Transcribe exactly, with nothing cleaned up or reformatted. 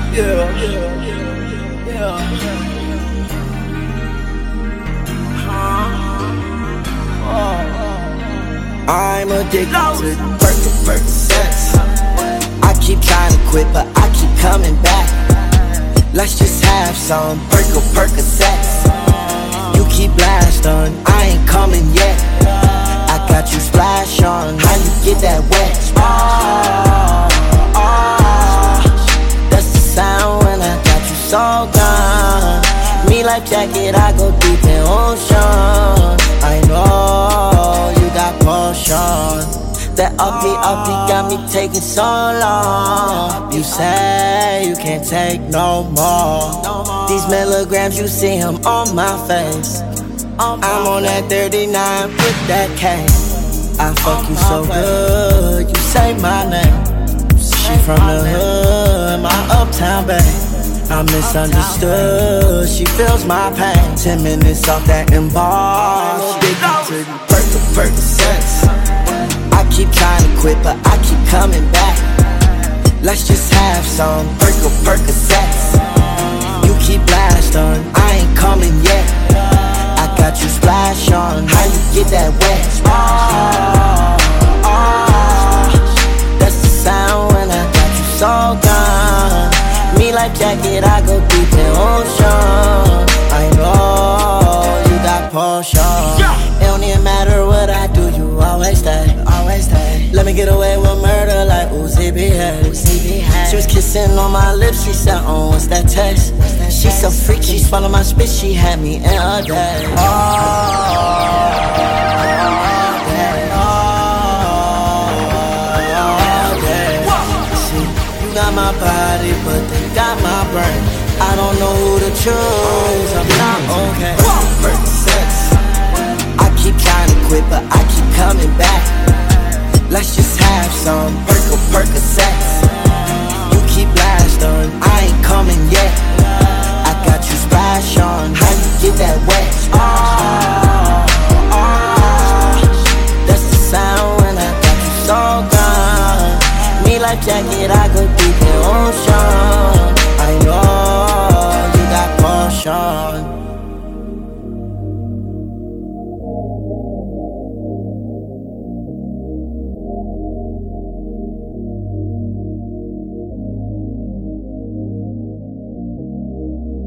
Yeah, yeah, yeah, yeah. Huh? Oh. I'm addicted to Perc, Percocets. I keep trying to quit, but I keep coming back. Let's just have some Perc or Percocets. You keep blast on, I ain't coming yet. I got you splash on, how you get that wet? Oh, oh, that's the sound when I got you so gone. Me life jacket, I go deep in ocean. I know you got potion. That uppy, uppy got me taking so long. You say you can't take no more. These milligrams, you see them on my face. I'm on that thirty-nine with that K. I fuck you so good, you say my name. She from the hood, my uptown babe. I'm misunderstood, she feels my pain. Ten minutes off that embark. Addicted to Perc, Percocets. I keep trying to quit, but I keep coming back. Let's just have some Perc or Percocets. You keep blast on, I ain't coming yet. I got you splash on, how you get that wet? Oh, oh, that's the sound when I got you so gone. Me life jacket, I go deep in ocean. I know you got potion. It don't even matter what I do, you always stay, always stay. Let me get away with murder like Uzi B H. She was kissing on my lips, she said, oh, what's that taste? She so freaky, she swallowed my spit, she had me in a day. Oh, day, oh, day. See, you got my body, but they got my brain. I don't know who to choose, I'm not okay. Percocets. I keep trying to quit, but I keep coming back. Let's just have some Perc or Percocets. You keep blast on, I ain't coming yet. I got you splash on, how you get that wet? Oh, oh, that's the sound when I got you so gone. Me life jacket, I